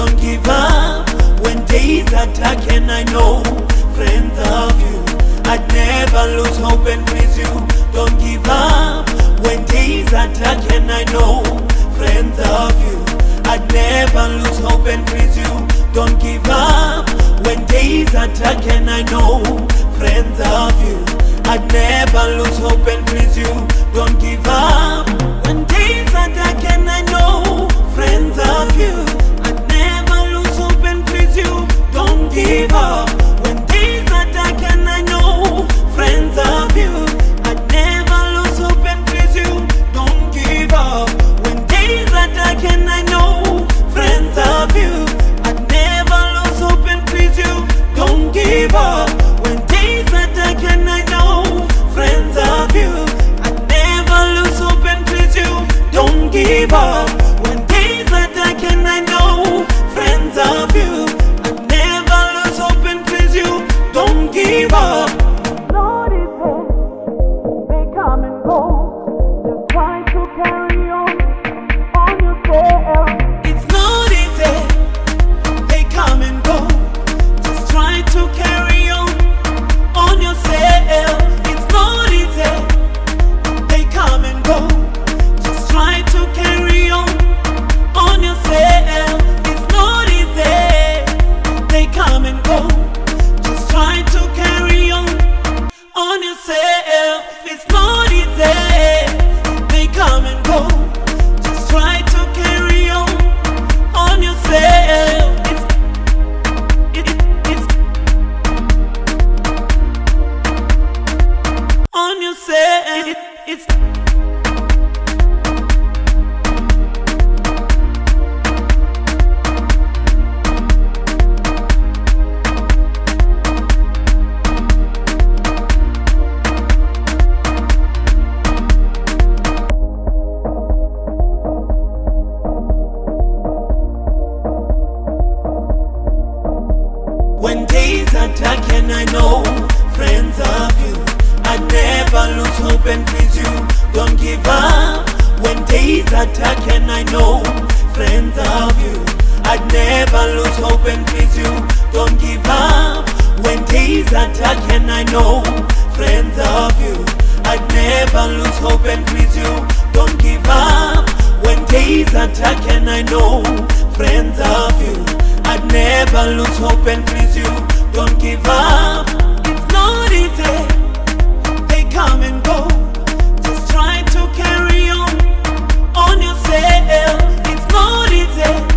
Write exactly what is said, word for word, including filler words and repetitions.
don't give up when days are dark, and I know friends of you. I'd never lose hope and please you. Don't give up when days are dark, and I know friends of you. I'd never lose hope and please you. Don't give up when days are dark, and I know friends of you. I'd never lose hope and please you. Don't give up when days are dark, and I know friends of you. I'd never lose hope and please you. Don't give up when days are dark, and I know friends of you. I'd never lose hope and please you. Don't give up when days are dark, and I know friends of you. I'd never lose hope and please you. Don't give up when days are dark, and I know friends of you. I'd never lose hope and please you. Don't give up when days are dark, and I know friends of you. I'd never lose hope and please you. Don't give up. Lord is there, they come and go. Just try to carry on on yourself. It's not easy, they come and go. Just try to carry on on yourself. It's not easy, they come and go. Just try to carry on on yourself. It's not easy, they come and go. Just try to carry on on yourself. It's not easy, they come and go. Just try to carry on on yourself. It's it, it's on yourself. It, it's when days are dark, and I know friends of you. I'd never lose hope and please you. Don't give up when days are dark, and I know friends of you. I'd never lose hope and please you. Don't give up when days are dark, and I know friends of you. I'd never lose hope and please you. Don't give up when days are dark, and I know friends of you. I'd never lose hope and please you. Don't give up. It's not easy, they come and go. Just try to carry on on yourself. It's not easy,